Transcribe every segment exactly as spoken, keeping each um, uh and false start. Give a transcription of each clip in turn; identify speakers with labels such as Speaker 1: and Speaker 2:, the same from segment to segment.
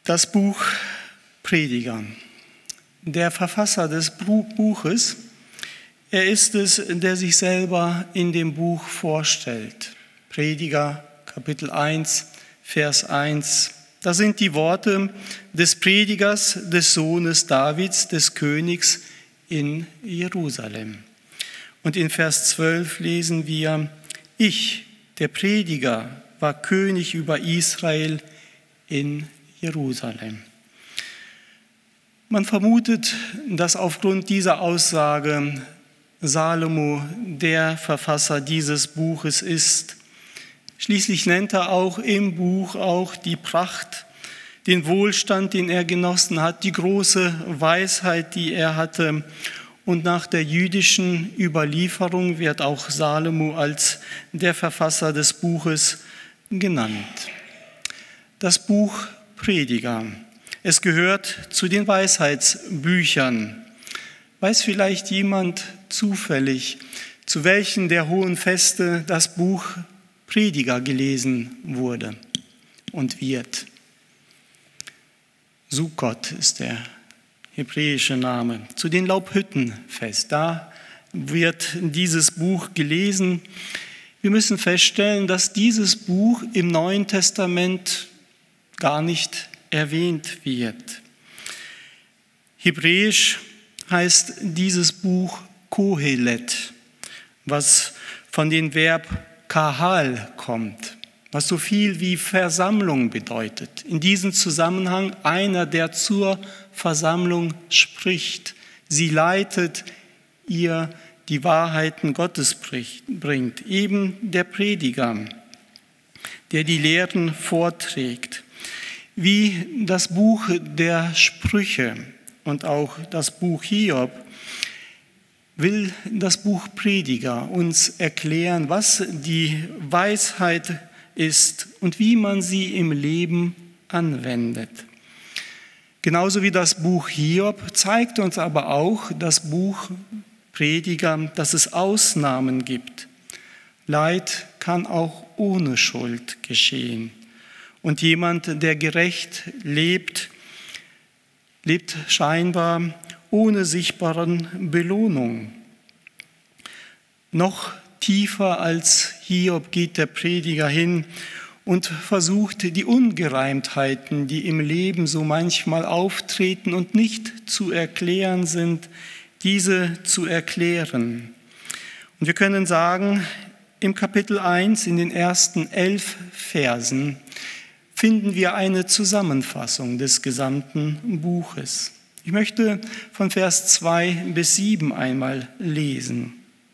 Speaker 1: Das Buch Prediger. Der Verfasser des Buches, er ist es, der sich selber in dem Buch vorstellt. Prediger, Kapitel eins, Vers eins. Das sind die Worte des Predigers, des Sohnes Davids, des Königs in Jerusalem. Und in Vers zwölf lesen wir: Ich, der Prediger, war König über Israel in Jerusalem. Man vermutet, dass aufgrund dieser Aussage Salomo der Verfasser dieses Buches ist. Schließlich nennt er auch im Buch auch die Pracht, den Wohlstand, den er genossen hat, die große Weisheit, die er hatte. Und nach der jüdischen Überlieferung wird auch Salomo als der Verfasser des Buches genannt. Das Buch Prediger. Es gehört zu den Weisheitsbüchern. Weiß vielleicht jemand zufällig, zu welchen der hohen Feste das Buch Prediger gelesen wurde und wird? Sukkot ist der hebräische Name. Zu den Laubhüttenfest, da wird dieses Buch gelesen. Wir müssen feststellen, dass dieses Buch im Neuen Testament gar nicht erwähnt wird. Hebräisch heißt dieses Buch Kohelet, was von dem Verb Kahal kommt, was so viel wie Versammlung bedeutet. In diesem Zusammenhang einer, der zur Versammlung spricht. Sie leitet, ihr die Wahrheiten Gottes bringt. Eben der Prediger, der die Lehren vorträgt. Wie das Buch der Sprüche und auch das Buch Hiob will das Buch Prediger uns erklären, was die Weisheit ist und wie man sie im Leben anwendet. Genauso wie das Buch Hiob zeigt uns aber auch das Buch Prediger, dass es Ausnahmen gibt. Leid kann auch ohne Schuld geschehen. Und jemand, der gerecht lebt, lebt scheinbar ohne sichtbaren Belohnung. Noch tiefer als Hiob geht der Prediger hin und versucht, die Ungereimtheiten, die im Leben so manchmal auftreten und nicht zu erklären sind, diese zu erklären. Und wir können sagen, im Kapitel eins, in den ersten elf Versen, finden wir eine Zusammenfassung des gesamten Buches. Ich möchte von Vers zwei bis sieben einmal lesen.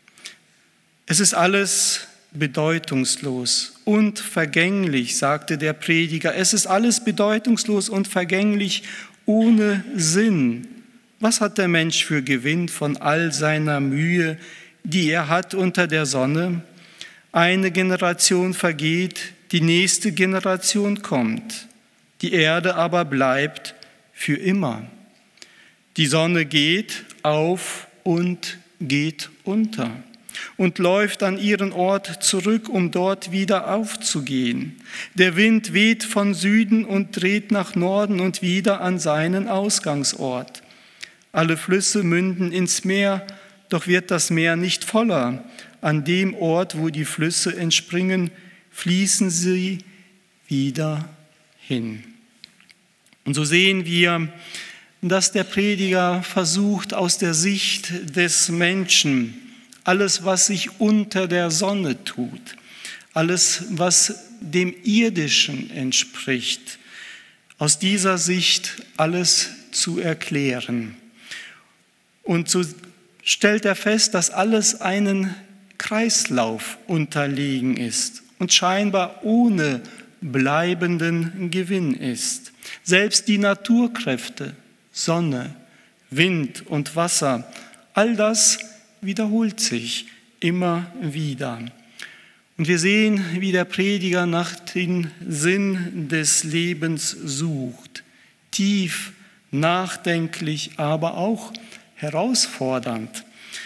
Speaker 1: Es ist alles bedeutungslos und vergänglich, sagte der Prediger. Es ist alles bedeutungslos und vergänglich, ohne Sinn. Was hat der Mensch für Gewinn von all seiner Mühe, die er hat unter der Sonne? Eine Generation vergeht, die nächste Generation kommt. Die Erde aber bleibt für immer. Die Sonne geht auf und geht unter und läuft an ihren Ort zurück, um dort wieder aufzugehen. Der Wind weht von Süden und dreht nach Norden und wieder an seinen Ausgangsort. Alle Flüsse münden ins Meer, doch wird das Meer nicht voller. An dem Ort, wo die Flüsse entspringen, fließen sie wieder hin. Und so sehen wir, dass der Prediger versucht, aus der Sicht des Menschen alles, was sich unter der Sonne tut, alles, was dem Irdischen entspricht, aus dieser Sicht alles zu erklären. Und so stellt er fest, dass alles einen Kreislauf unterlegen ist und scheinbar ohne bleibenden Gewinn ist. Selbst die Naturkräfte, Sonne, Wind und Wasser, all das wiederholt sich immer wieder. Und wir sehen, wie der Prediger nach dem Sinn des Lebens sucht. Tief, nachdenklich, aber auch herausfordernd.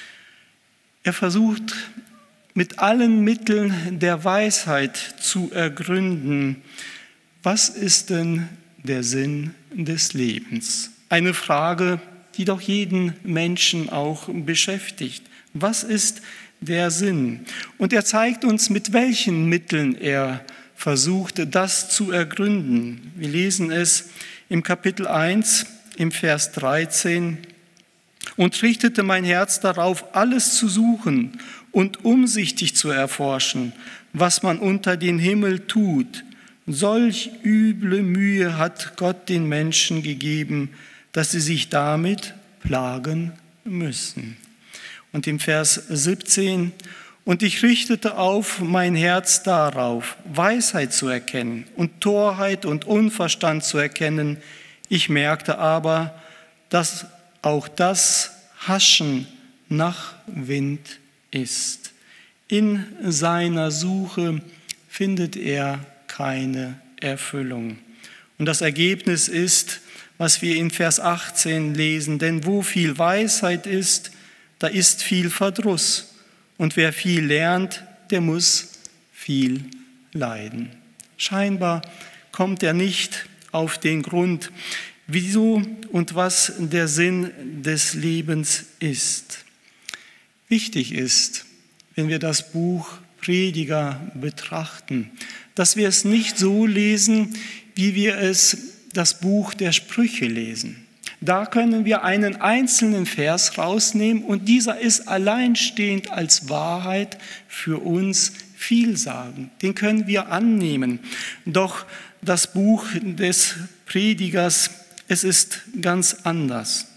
Speaker 1: Er versucht mit allen Mitteln der Weisheit zu ergründen, was ist denn der Sinn des Lebens? Eine Frage, die doch jeden Menschen auch beschäftigt. Was ist der Sinn? Und er zeigt uns, mit welchen Mitteln er versucht, das zu ergründen. Wir lesen es im Kapitel eins, im Vers dreizehn. Und richtete mein Herz darauf, alles zu suchen und umsichtig zu erforschen, was man unter den Himmel tut. Solch üble Mühe hat Gott den Menschen gegeben, dass sie sich damit plagen müssen. Und im Vers siebzehn, und ich richtete auf mein Herz darauf, Weisheit zu erkennen und Torheit und Unverstand zu erkennen. Ich merkte aber, dass auch das Haschen nach Wind ist. In seiner Suche findet er keine Erfüllung. Und das Ergebnis ist, was wir in Vers achtzehn lesen, denn wo viel Weisheit ist, da ist viel Verdruss. Und wer viel lernt, der muss viel leiden. Scheinbar kommt er nicht auf den Grund, wieso und was der Sinn des Lebens ist. Wichtig ist, wenn wir das Buch Prediger betrachten, dass wir es nicht so lesen, wie wir es das Buch der Sprüche lesen. Da können wir einen einzelnen Vers rausnehmen und dieser ist alleinstehend als Wahrheit für uns vielsagend. Den können wir annehmen. Doch das Buch des Predigers, es ist ganz anders.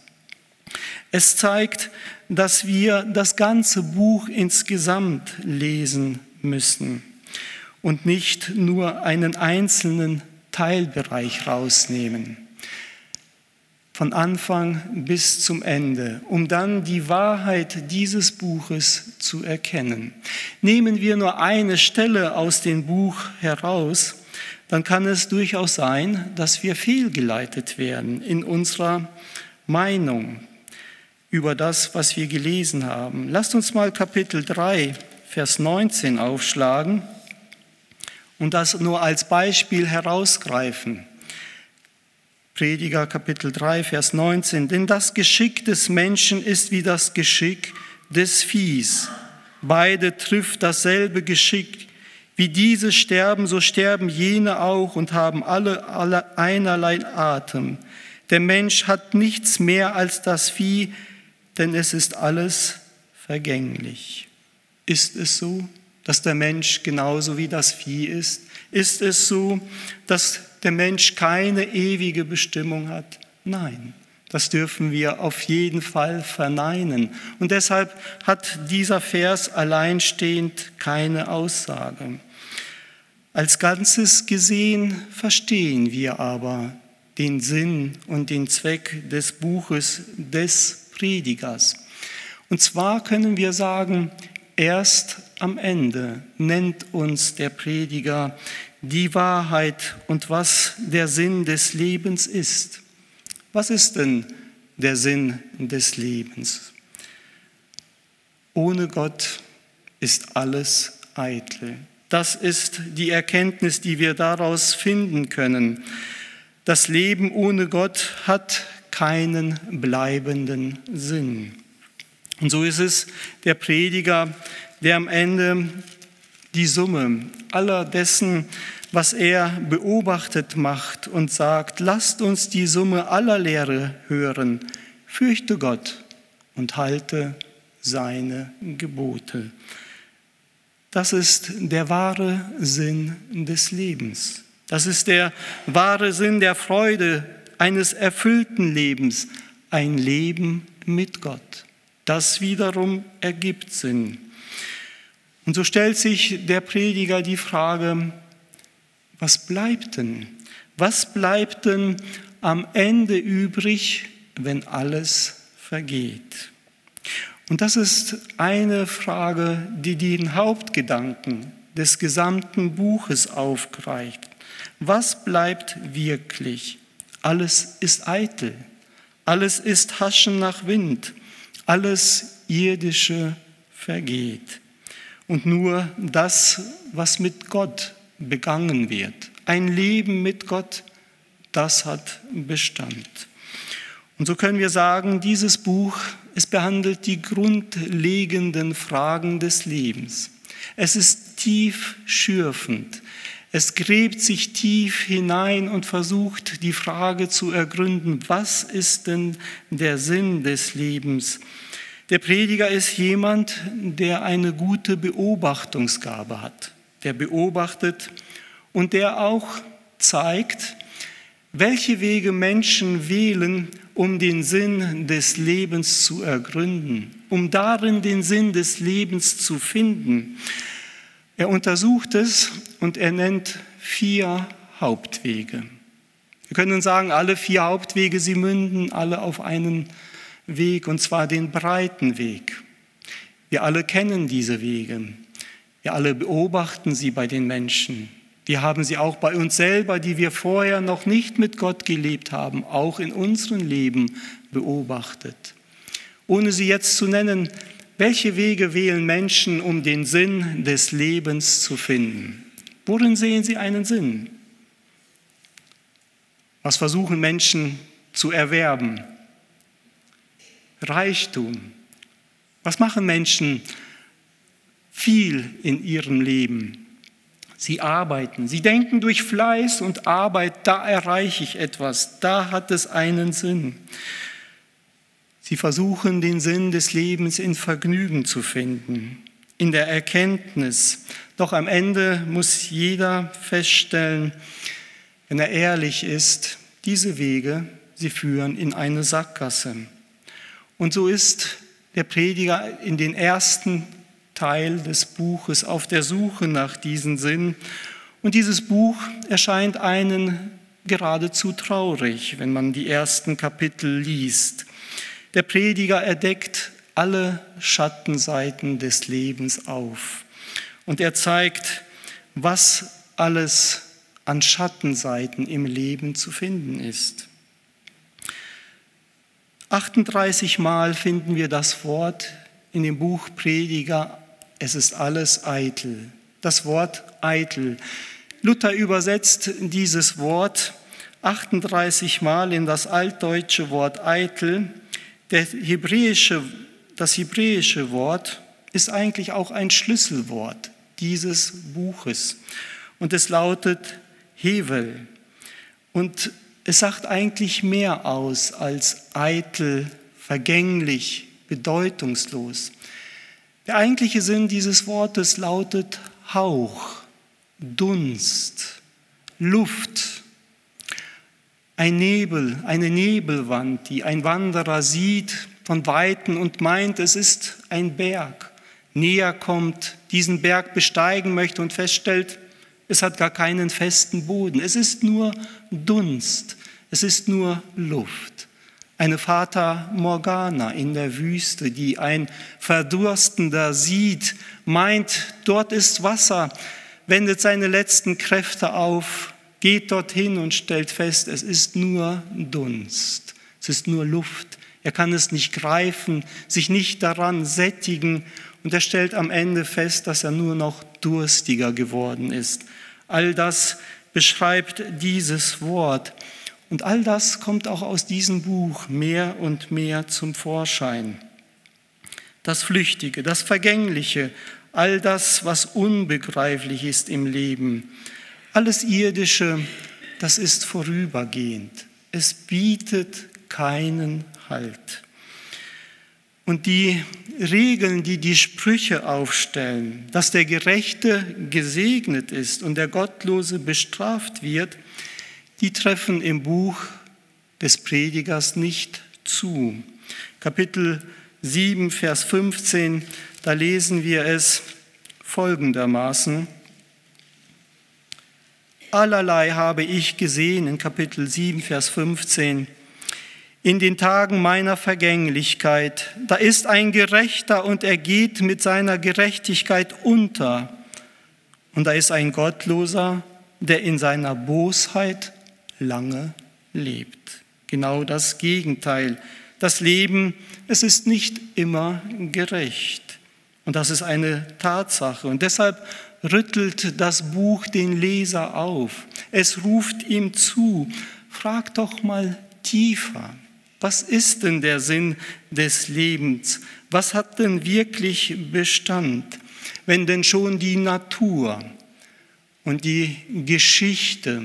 Speaker 1: Es zeigt, dass wir das ganze Buch insgesamt lesen müssen und nicht nur einen einzelnen Teilbereich rausnehmen. Von Anfang bis zum Ende, um dann die Wahrheit dieses Buches zu erkennen. Nehmen wir nur eine Stelle aus dem Buch heraus, dann kann es durchaus sein, dass wir fehlgeleitet werden in unserer Meinung über das, was wir gelesen haben. Lasst uns mal Kapitel drei, Vers neunzehn aufschlagen und das nur als Beispiel herausgreifen. Prediger Kapitel drei, Vers neunzehn. Denn das Geschick des Menschen ist wie das Geschick des Viehs. Beide trifft dasselbe Geschick. Wie diese sterben, so sterben jene auch und haben alle, alle einerlei Atem. Der Mensch hat nichts mehr als das Vieh, denn es ist alles vergänglich. Ist es so, dass der Mensch genauso wie das Vieh ist? Ist es so, dass der Mensch keine ewige Bestimmung hat? Nein, das dürfen wir auf jeden Fall verneinen. Und deshalb hat dieser Vers alleinstehend keine Aussage. Als Ganzes gesehen verstehen wir aber den Sinn und den Zweck des Buches des Predigers. Und zwar können wir sagen, erst am Ende nennt uns der Prediger die Wahrheit und was der Sinn des Lebens ist. Was ist denn der Sinn des Lebens? Ohne Gott ist alles eitel. Das ist die Erkenntnis, die wir daraus finden können. Das Leben ohne Gott hat keinen bleibenden Sinn. Und so ist es der Prediger, der am Ende die Summe aller dessen, was er beobachtet macht und sagt, lasst uns die Summe aller Lehre hören, fürchte Gott und halte seine Gebote. Das ist der wahre Sinn des Lebens. Das ist der wahre Sinn der Freude eines erfüllten Lebens, ein Leben mit Gott. Das wiederum ergibt Sinn. Und so stellt sich der Prediger die Frage, was bleibt denn? Was bleibt denn am Ende übrig, wenn alles vergeht? Und das ist eine Frage, die den Hauptgedanken des gesamten Buches aufgreift. Was bleibt wirklich? Alles ist eitel, alles ist Haschen nach Wind, alles Irdische vergeht. Und nur das, was mit Gott begangen wird, ein Leben mit Gott, das hat Bestand. Und so können wir sagen, dieses Buch, es behandelt die grundlegenden Fragen des Lebens. Es ist tief schürfend. Es gräbt sich tief hinein und versucht, die Frage zu ergründen, was ist denn der Sinn des Lebens? Der Prediger ist jemand, der eine gute Beobachtungsgabe hat, der beobachtet und der auch zeigt, welche Wege Menschen wählen, um den Sinn des Lebens zu ergründen, um darin den Sinn des Lebens zu finden. Er untersucht es und er nennt vier Hauptwege. Wir können sagen, alle vier Hauptwege, sie münden alle auf einen Weg, und zwar den breiten Weg. Wir alle kennen diese Wege. Wir alle beobachten sie bei den Menschen. Wir haben sie auch bei uns selber, die wir vorher noch nicht mit Gott gelebt haben, auch in unserem Leben beobachtet. Ohne sie jetzt zu nennen, welche Wege wählen Menschen, um den Sinn des Lebens zu finden? Worin sehen sie einen Sinn? Was versuchen Menschen zu erwerben? Reichtum. Was machen Menschen viel in ihrem Leben? Sie arbeiten. Sie denken, durch Fleiß und Arbeit, da erreiche ich etwas, da hat es einen Sinn. Sie versuchen, den Sinn des Lebens in Vergnügen zu finden, in der Erkenntnis. Doch am Ende muss jeder feststellen, wenn er ehrlich ist, diese Wege, sie führen in eine Sackgasse. Und so ist der Prediger in den ersten Teil des Buches auf der Suche nach diesem Sinn. Und dieses Buch erscheint einen geradezu traurig, wenn man die ersten Kapitel liest. Der Prediger erdeckt alle Schattenseiten des Lebens auf. Und er zeigt, was alles an Schattenseiten im Leben zu finden ist. achtunddreißig Mal finden wir das Wort in dem Buch Prediger, es ist alles eitel. Das Wort eitel. Luther übersetzt dieses Wort achtunddreißig Mal in das altdeutsche Wort eitel. Der hebräische, das hebräische Wort ist eigentlich auch ein Schlüsselwort dieses Buches. Und es lautet Hevel. Und es sagt eigentlich mehr aus als eitel, vergänglich, bedeutungslos. Der eigentliche Sinn dieses Wortes lautet Hauch, Dunst, Luft, ein Nebel, eine Nebelwand, die ein Wanderer sieht von Weitem und meint, es ist ein Berg, näher kommt, diesen Berg besteigen möchte und feststellt, es hat gar keinen festen Boden, es ist nur Dunst, es ist nur Luft. Eine Fata Morgana in der Wüste, die ein Verdurstender sieht, meint, dort ist Wasser, wendet seine letzten Kräfte auf, geht dorthin und stellt fest, es ist nur Dunst, es ist nur Luft. Er kann es nicht greifen, sich nicht daran sättigen und er stellt am Ende fest, dass er nur noch durstiger geworden ist. All das beschreibt dieses Wort. Und all das kommt auch aus diesem Buch mehr und mehr zum Vorschein. Das Flüchtige, das Vergängliche, all das, was unbegreiflich ist im Leben, alles Irdische, das ist vorübergehend. Es bietet keinen Halt. Und die Regeln, die die Sprüche aufstellen, dass der Gerechte gesegnet ist und der Gottlose bestraft wird, die treffen im Buch des Predigers nicht zu. Kapitel sieben, Vers fünfzehn, da lesen wir es folgendermaßen. Allerlei habe ich gesehen, in Kapitel sieben, Vers fünfzehn, in den Tagen meiner Vergänglichkeit, da ist ein Gerechter und er geht mit seiner Gerechtigkeit unter. Und da ist ein Gottloser, der in seiner Bosheit lange lebt. Genau das Gegenteil. Das Leben, es ist nicht immer gerecht. Und das ist eine Tatsache. Und deshalb rüttelt das Buch den Leser auf. Es ruft ihm zu, frag doch mal tiefer. Was ist denn der Sinn des Lebens? Was hat denn wirklich Bestand, wenn denn schon die Natur und die Geschichte,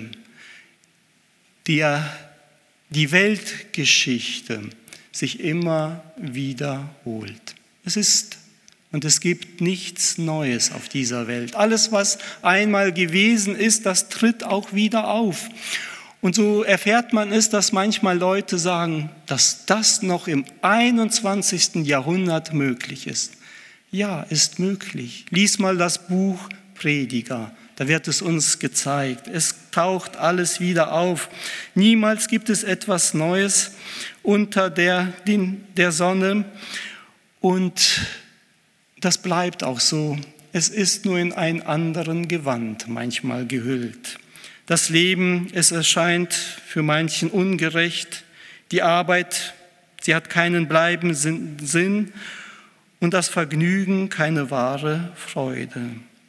Speaker 1: die, die Weltgeschichte sich immer wiederholt? Es ist und es gibt nichts Neues auf dieser Welt. Alles, was einmal gewesen ist, das tritt auch wieder auf. Und so erfährt man es, dass manchmal Leute sagen, dass das noch im einundzwanzigsten Jahrhundert möglich ist. Ja, ist möglich. Lies mal das Buch Prediger, da wird es uns gezeigt. Es taucht alles wieder auf. Niemals gibt es etwas Neues unter der, der Sonne. Und das bleibt auch so. Es ist nur in ein anderen Gewand manchmal gehüllt. Das Leben, es erscheint für manchen ungerecht. Die Arbeit, sie hat keinen bleibenden Sinn und das Vergnügen keine wahre Freude.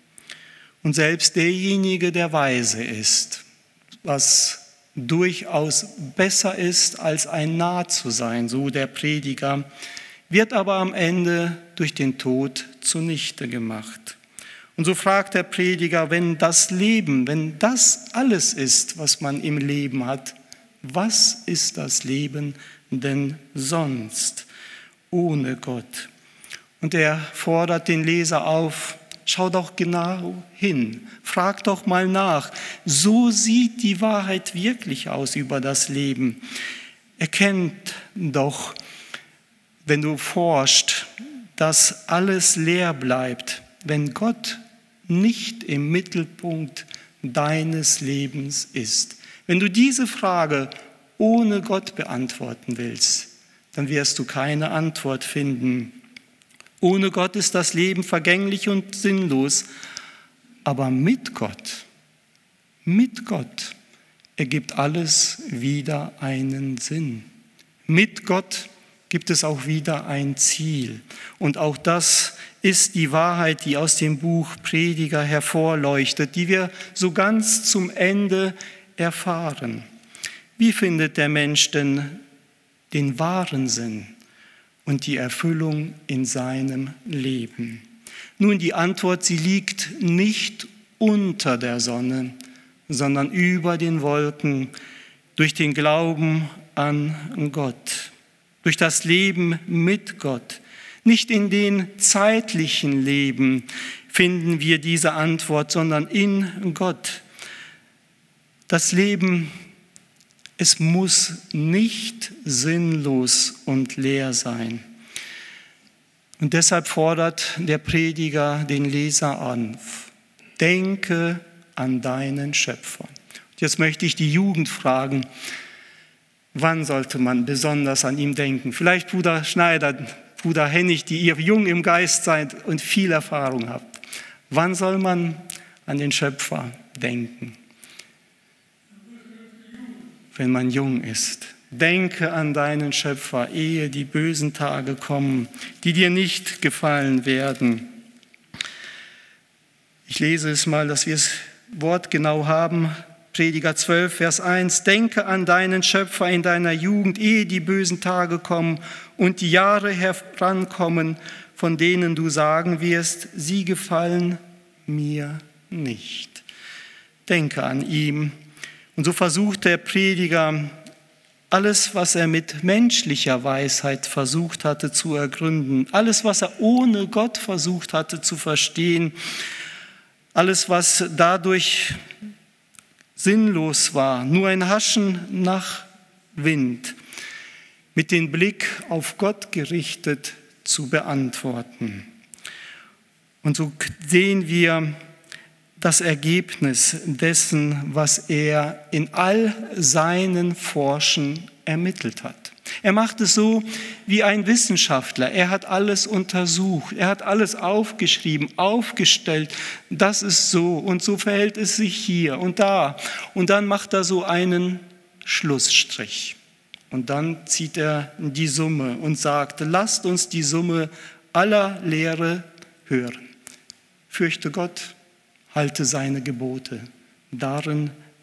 Speaker 1: Und selbst derjenige, der weise ist, was durchaus besser ist, als ein Narr zu sein, so der Prediger, wird aber am Ende durch den Tod zunichte gemacht. Und so fragt der Prediger, wenn das Leben, wenn das alles ist, was man im Leben hat, was ist das Leben denn sonst ohne Gott? Und er fordert den Leser auf, schau doch genau hin, frag doch mal nach. So sieht die Wahrheit wirklich aus über das Leben. Erkennt doch, wenn du forschst, dass alles leer bleibt, wenn Gott nicht im Mittelpunkt deines Lebens ist. Wenn du diese Frage ohne Gott beantworten willst, dann wirst du keine Antwort finden. Ohne Gott ist das Leben vergänglich und sinnlos, aber mit Gott, mit Gott ergibt alles wieder einen Sinn. Mit Gott gibt es auch wieder ein Ziel. Und auch das ist die Wahrheit, die aus dem Buch Prediger hervorleuchtet, die wir so ganz zum Ende erfahren. Wie findet der Mensch denn den wahren Sinn und die Erfüllung in seinem Leben? Nun, die Antwort, sie liegt nicht unter der Sonne, sondern über den Wolken, durch den Glauben an Gott. Durch das Leben mit Gott. Nicht in den zeitlichen Leben finden wir diese Antwort, sondern in Gott. Das Leben, es muss nicht sinnlos und leer sein. Und deshalb fordert der Prediger den Leser an, denke an deinen Schöpfer. Und jetzt möchte ich die Jugend fragen, wann sollte man besonders an ihm denken? Vielleicht Bruder Schneider, Bruder Hennig, die ihr jung im Geist seid und viel Erfahrung habt. Wann soll man an den Schöpfer denken? Wenn man jung ist. Denke an deinen Schöpfer, ehe die bösen Tage kommen, die dir nicht gefallen werden. Ich lese es mal, dass wir es wortgenau haben. Prediger zwölf, Vers eins, denke an deinen Schöpfer in deiner Jugend, ehe die bösen Tage kommen und die Jahre herankommen, von denen du sagen wirst, sie gefallen mir nicht. Denke an ihn. Und so versucht der Prediger, alles, was er mit menschlicher Weisheit versucht hatte zu ergründen, alles, was er ohne Gott versucht hatte zu verstehen, alles, was dadurch sinnlos war, nur ein Haschen nach Wind, mit dem Blick auf Gott gerichtet zu beantworten. Und so sehen wir das Ergebnis dessen, was er in all seinen Forschen ermittelt hat. Er macht es so wie ein Wissenschaftler. Er hat alles untersucht, er hat alles aufgeschrieben, aufgestellt. Das ist so und so verhält es sich hier und da. Und dann macht er so einen Schlussstrich. Und dann zieht er die Summe und sagt, lasst uns die Summe aller Lehre hören. Fürchte Gott, halte seine Gebote. Darin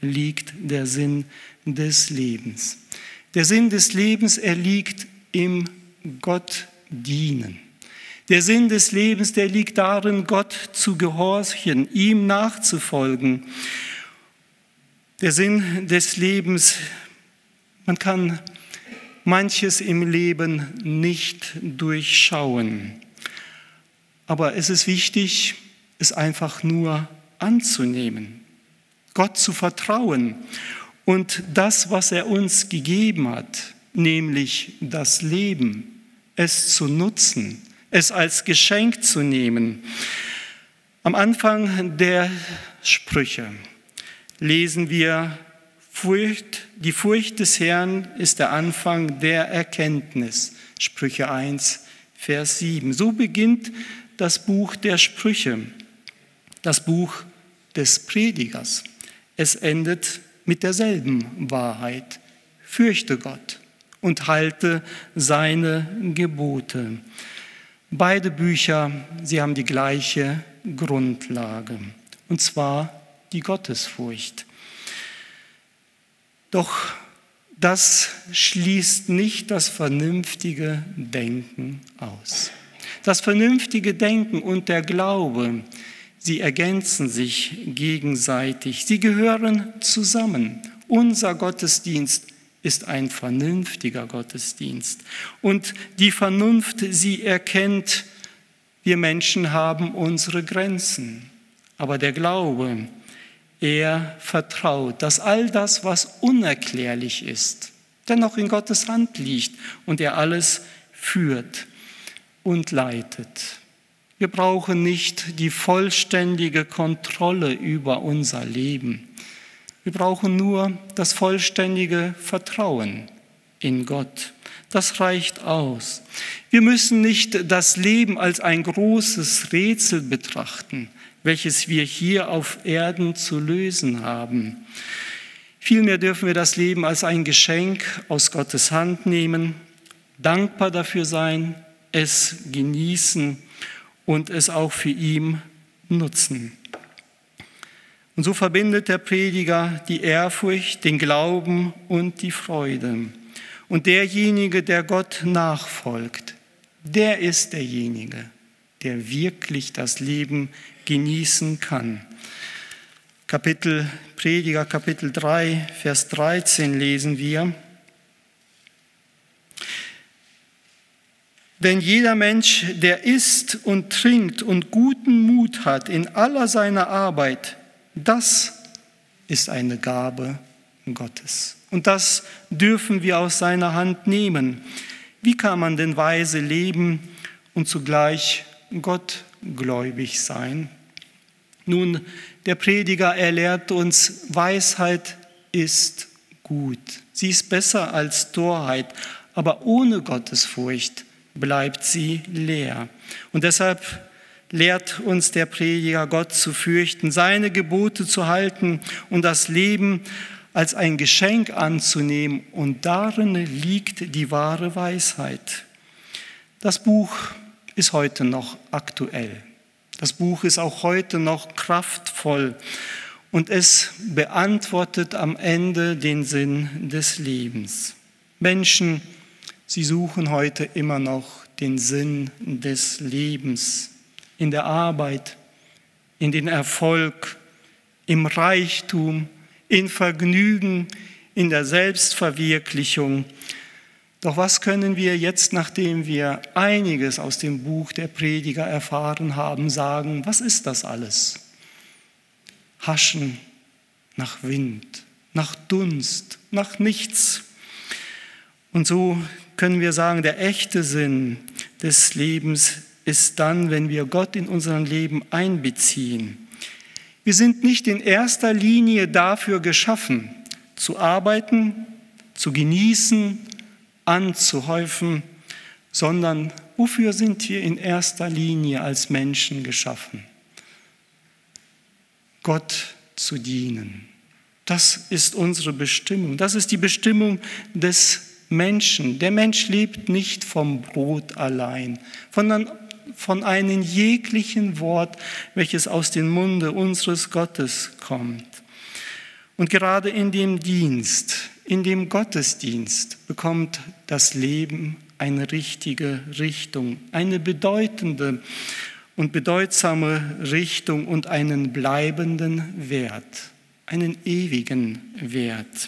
Speaker 1: liegt der Sinn des Lebens. Der Sinn des Lebens, er liegt im Gott dienen. Der Sinn des Lebens, der liegt darin, Gott zu gehorchen, ihm nachzufolgen. Der Sinn des Lebens, man kann manches im Leben nicht durchschauen. Aber es ist wichtig, es einfach nur anzunehmen, Gott zu vertrauen und das, was er uns gegeben hat, nämlich das Leben, es zu nutzen, es als Geschenk zu nehmen. Am Anfang der Sprüche lesen wir, Furcht, die Furcht des Herrn ist der Anfang der Erkenntnis. Sprüche eins, Vers sieben. So beginnt das Buch der Sprüche, das Buch des Predigers. Es endet mit derselben Wahrheit. Fürchte Gott und halte seine Gebote. Beide Bücher, sie haben die gleiche Grundlage, und zwar die Gottesfurcht. Doch das schließt nicht das vernünftige Denken aus. Das vernünftige Denken und der Glaube, sie ergänzen sich gegenseitig, sie gehören zusammen. Unser Gottesdienst ist ein vernünftiger Gottesdienst. Und die Vernunft, sie erkennt, wir Menschen haben unsere Grenzen. Aber der Glaube, er vertraut, dass all das, was unerklärlich ist, dennoch in Gottes Hand liegt und er alles führt und leitet. Wir brauchen nicht die vollständige Kontrolle über unser Leben. Wir brauchen nur das vollständige Vertrauen in Gott. Das reicht aus. Wir müssen nicht das Leben als ein großes Rätsel betrachten, welches wir hier auf Erden zu lösen haben. Vielmehr dürfen wir das Leben als ein Geschenk aus Gottes Hand nehmen, dankbar dafür sein, es genießen und es auch für ihn nutzen. Und so verbindet der Prediger die Ehrfurcht, den Glauben und die Freude. Und derjenige, der Gott nachfolgt, der ist derjenige, der wirklich das Leben genießen kann. Kapitel Prediger, Kapitel drei, Vers dreizehn lesen wir: Denn jeder Mensch, der isst und trinkt und guten Mut hat in aller seiner Arbeit, das ist eine Gabe Gottes. Und das dürfen wir aus seiner Hand nehmen. Wie kann man denn weise leben und zugleich gottgläubig sein? Nun, der Prediger, er lehrt uns, Weisheit ist gut. Sie ist besser als Torheit, aber ohne Gottesfurcht bleibt sie leer. Und deshalb lehrt uns der Prediger, Gott zu fürchten, seine Gebote zu halten und das Leben als ein Geschenk anzunehmen. Und darin liegt die wahre Weisheit. Das Buch ist heute noch aktuell. Das Buch ist auch heute noch kraftvoll und es beantwortet am Ende den Sinn des Lebens. Menschen, sie suchen heute immer noch den Sinn des Lebens. In der Arbeit, in den Erfolg, im Reichtum, in Vergnügen, in der Selbstverwirklichung. Doch was können wir jetzt, nachdem wir einiges aus dem Buch der Prediger erfahren haben, sagen? Was ist das alles? Haschen nach Wind, nach Dunst, nach nichts. Und so können wir sagen, der echte Sinn des Lebens ist dann, wenn wir Gott in unserem Leben einbeziehen. Wir sind nicht in erster Linie dafür geschaffen, zu arbeiten, zu genießen, anzuhäufen, sondern wofür sind wir in erster Linie als Menschen geschaffen? Gott zu dienen. Das ist unsere Bestimmung. Das ist die Bestimmung des Menschen. Der Mensch lebt nicht vom Brot allein, sondern von einem jeglichen Wort, welches aus dem Munde unseres Gottes kommt. Und gerade in dem Dienst, in dem Gottesdienst bekommt das Leben eine richtige Richtung, eine bedeutende und bedeutsame Richtung und einen bleibenden Wert, einen ewigen Wert.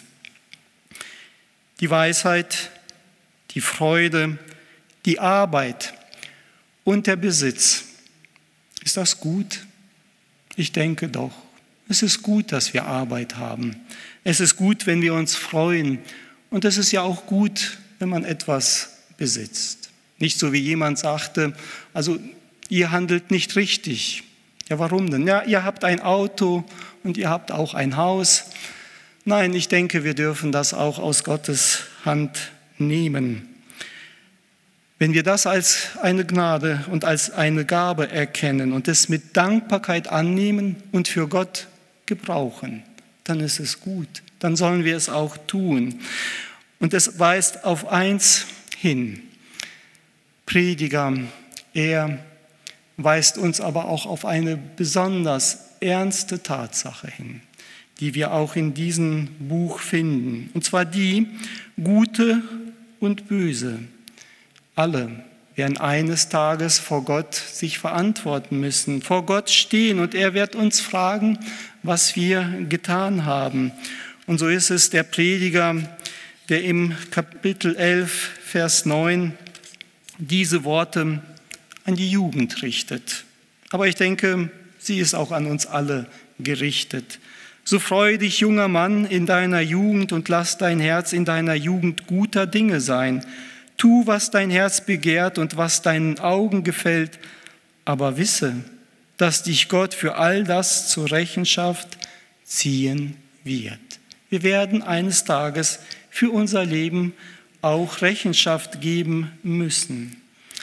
Speaker 1: Die Weisheit, die Freude, die Arbeit und der Besitz. Ist das gut? Ich denke doch. Es ist gut, dass wir Arbeit haben. Es ist gut, wenn wir uns freuen. Und es ist ja auch gut, wenn man etwas besitzt. Nicht so wie jemand sagte, also ihr handelt nicht richtig. Ja, warum denn? Ja, ihr habt ein Auto und ihr habt auch ein Haus. Nein, ich denke, wir dürfen das auch aus Gottes Hand nehmen. Wenn wir das als eine Gnade und als eine Gabe erkennen und es mit Dankbarkeit annehmen und für Gott gebrauchen, dann ist es gut. Dann sollen wir es auch tun. Und es weist auf eins hin. Prediger, er weist uns aber auch auf eine besonders ernste Tatsache hin, die wir auch in diesem Buch finden. Und zwar die, Gute und Böse. Alle werden eines Tages vor Gott sich verantworten müssen, vor Gott stehen und er wird uns fragen, was wir getan haben. Und so ist es der Prediger, der im Kapitel elf, Vers neun diese Worte an die Jugend richtet. Aber ich denke, sie ist auch an uns alle gerichtet. So freue dich, junger Mann, in deiner Jugend und lass dein Herz in deiner Jugend guter Dinge sein. Tu, was dein Herz begehrt und was deinen Augen gefällt, aber wisse, dass dich Gott für all das zur Rechenschaft ziehen wird. Wir werden eines Tages für unser Leben auch Rechenschaft geben müssen.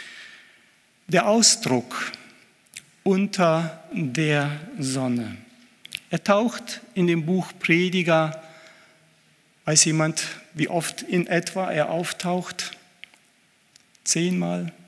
Speaker 1: Der Ausdruck unter der Sonne. Er taucht in dem Buch Prediger, weiß jemand, wie oft in etwa er auftaucht? Zehnmal?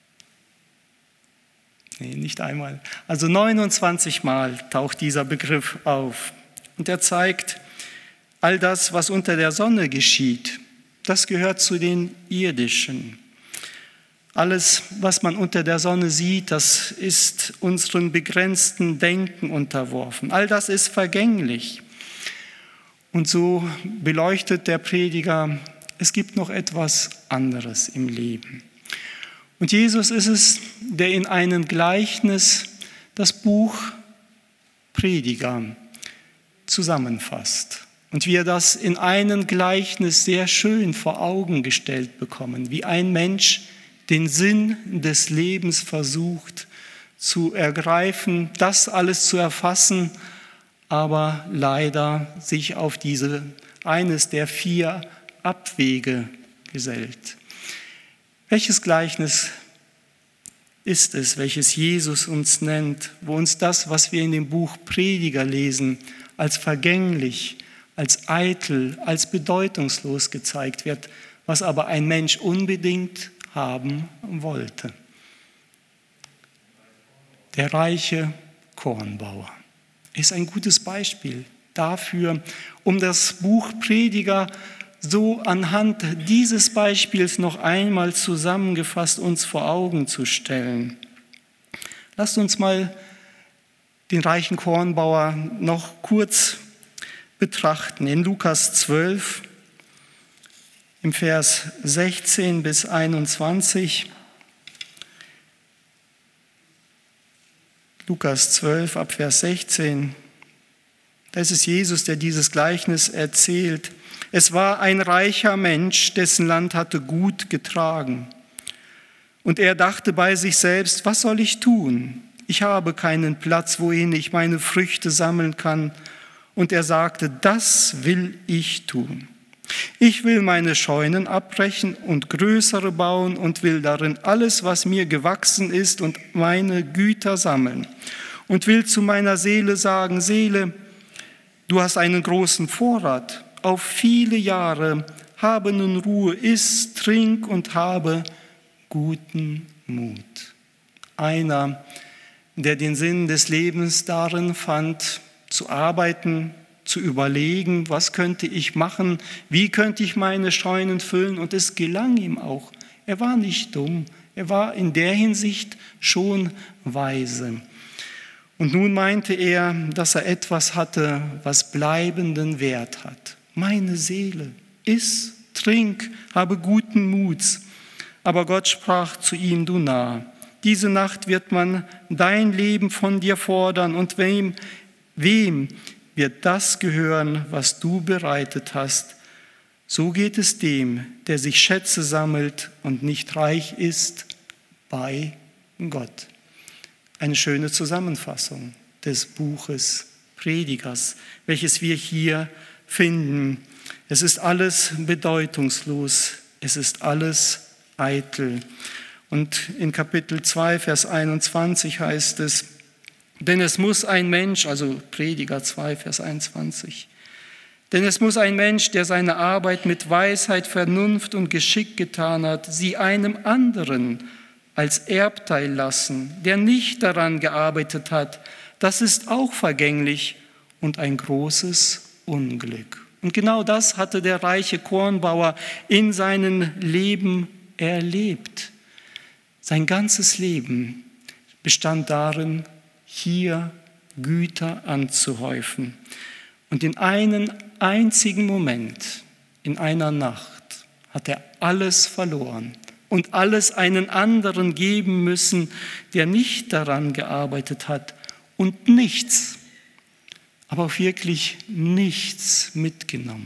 Speaker 1: Nee, nicht einmal. Also neunundzwanzig Mal taucht dieser Begriff auf. Und er zeigt, all das, was unter der Sonne geschieht, das gehört zu den irdischen. Alles, was man unter der Sonne sieht, das ist unserem begrenzten Denken unterworfen. All das ist vergänglich. Und so beleuchtet der Prediger, es gibt noch etwas anderes im Leben. Und Jesus ist es, der in einem Gleichnis das Buch Prediger zusammenfasst. Und wir das in einem Gleichnis sehr schön vor Augen gestellt bekommen, wie ein Mensch den Sinn des Lebens versucht zu ergreifen, das alles zu erfassen, aber leider sich auf diese eines der vier Abwege gesellt. Welches Gleichnis ist es, welches Jesus uns nennt, wo uns das, was wir in dem Buch Prediger lesen, als vergänglich, als eitel, als bedeutungslos gezeigt wird, was aber ein Mensch unbedingt haben wollte. Der reiche Kornbauer ist ein gutes Beispiel dafür, um das Buch Prediger so anhand dieses Beispiels noch einmal zusammengefasst uns vor Augen zu stellen. Lasst uns mal den reichen Kornbauer noch kurz betrachten. In Lukas zwölf, im Vers sechzehn bis einundzwanzig. Lukas zwölf, ab Vers sechzehn. Da ist es Jesus, der dieses Gleichnis erzählt. Es war ein reicher Mensch, dessen Land hatte gut getragen. Und er dachte bei sich selbst, was soll ich tun? Ich habe keinen Platz, wohin ich meine Früchte sammeln kann. Und er sagte, das will ich tun. Ich will meine Scheunen abbrechen und größere bauen und will darin alles, was mir gewachsen ist, und meine Güter sammeln. Und will zu meiner Seele sagen, Seele, du hast einen großen Vorrat. Auf viele Jahre habe nun Ruhe, iss, trink und habe guten Mut. Einer, der den Sinn des Lebens darin fand, zu arbeiten, zu überlegen, was könnte ich machen, wie könnte ich meine Scheunen füllen, und es gelang ihm auch. Er war nicht dumm, er war in der Hinsicht schon weise. Und nun meinte er, dass er etwas hatte, was bleibenden Wert hat. Meine Seele, iss, trink, habe guten Muts. Aber Gott sprach zu ihm, du Narr, diese Nacht wird man dein Leben von dir fordern, und wem, wem wird das gehören, was du bereitet hast? So geht es dem, der sich Schätze sammelt und nicht reich ist bei Gott. Eine schöne Zusammenfassung des Buches Predigers, welches wir hier finden. Es ist alles bedeutungslos, es ist alles eitel. Und in Kapitel zwei, Vers einundzwanzig heißt es, denn es muss ein Mensch, also Prediger zwei, Vers einundzwanzig, denn es muss ein Mensch, der seine Arbeit mit Weisheit, Vernunft und Geschick getan hat, sie einem anderen als Erbteil lassen, der nicht daran gearbeitet hat. Das ist auch vergänglich und ein großes Unglück. Und genau das hatte der reiche Kornbauer in seinem Leben erlebt. Sein ganzes Leben bestand darin, hier Güter anzuhäufen. Und in einem einzigen Moment, in einer Nacht, hat er alles verloren und alles einen anderen geben müssen, der nicht daran gearbeitet hat und nichts, aber auch wirklich nichts mitgenommen.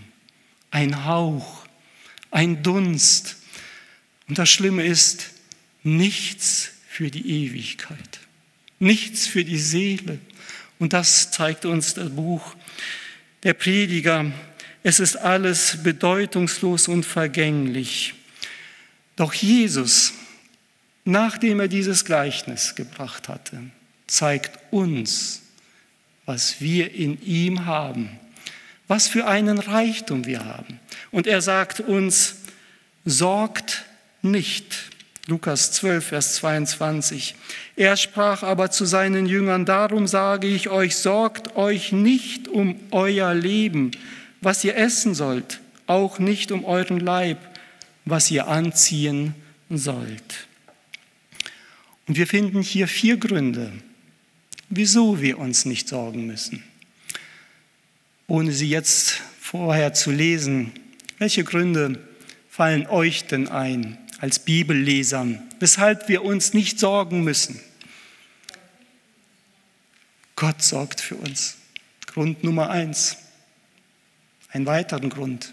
Speaker 1: Ein Hauch, ein Dunst. Und das Schlimme ist, nichts für die Ewigkeit, nichts für die Seele. Und das zeigt uns das Buch der Prediger. Es ist alles bedeutungslos und vergänglich. Doch Jesus, nachdem er dieses Gleichnis gebracht hatte, zeigt uns, was wir in ihm haben, was für einen Reichtum wir haben. Und er sagt uns, sorgt nicht. Lukas zwölf, Vers zweiundzwanzig. Er sprach aber zu seinen Jüngern, darum sage ich euch, sorgt euch nicht um euer Leben, was ihr essen sollt, auch nicht um euren Leib, was ihr anziehen sollt. Und wir finden hier vier Gründe, wieso wir uns nicht sorgen müssen. Ohne sie jetzt vorher zu lesen, welche Gründe fallen euch denn ein als Bibellesern, weshalb wir uns nicht sorgen müssen? Gott sorgt für uns. Grund Nummer eins. Einen weiteren Grund.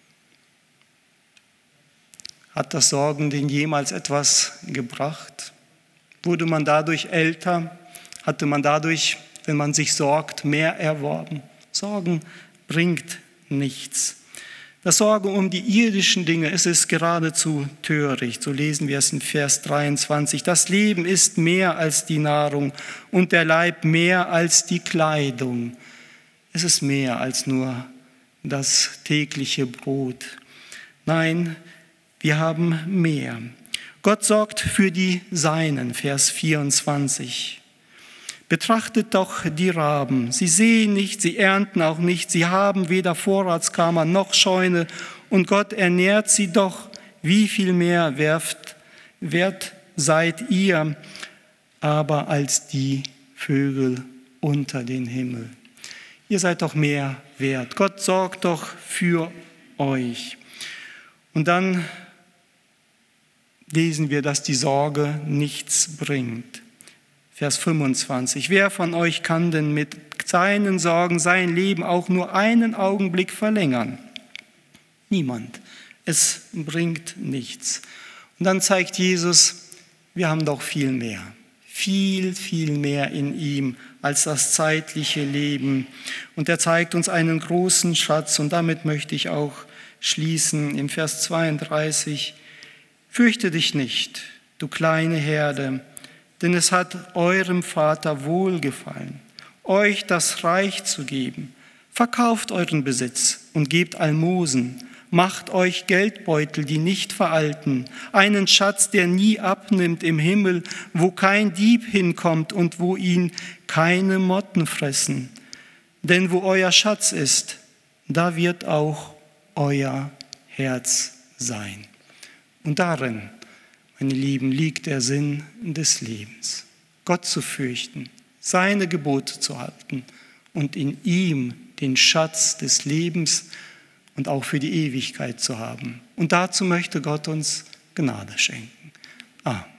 Speaker 1: Hat das Sorgen denn jemals etwas gebracht? Wurde man dadurch älter? Hatte man dadurch, wenn man sich sorgt, mehr erworben? Sorgen bringt nichts. Das Sorgen um die irdischen Dinge, es ist geradezu töricht. So lesen wir es in Vers dreiundzwanzig. Das Leben ist mehr als die Nahrung und der Leib mehr als die Kleidung. Es ist mehr als nur das tägliche Brot. Nein, wir haben mehr. Gott sorgt für die Seinen, Vers vierundzwanzig. Betrachtet doch die Raben. Sie säen nicht, sie ernten auch nicht, sie haben weder Vorratskammer noch Scheune, und Gott ernährt sie doch. Wie viel mehr werft, wert seid ihr aber als die Vögel unter den Himmel. Ihr seid doch mehr wert. Gott sorgt doch für euch. Und dann lesen wir, dass die Sorge nichts bringt. Vers fünfundzwanzig. Wer von euch kann denn mit seinen Sorgen sein Leben auch nur einen Augenblick verlängern? Niemand. Es bringt nichts. Und dann zeigt Jesus, wir haben doch viel mehr. Viel, viel mehr in ihm als das zeitliche Leben. Und er zeigt uns einen großen Schatz. Und damit möchte ich auch schließen. Im Vers zweiunddreißig. Fürchte dich nicht, du kleine Herde, denn es hat eurem Vater wohlgefallen, euch das Reich zu geben. Verkauft euren Besitz und gebt Almosen. Macht euch Geldbeutel, die nicht veralten, einen Schatz, der nie abnimmt im Himmel, wo kein Dieb hinkommt und wo ihn keine Motten fressen. Denn wo euer Schatz ist, da wird auch euer Herz sein. Und darin, meine Lieben, liegt der Sinn des Lebens. Gott zu fürchten, seine Gebote zu halten und in ihm den Schatz des Lebens und auch für die Ewigkeit zu haben. Und dazu möchte Gott uns Gnade schenken. Amen.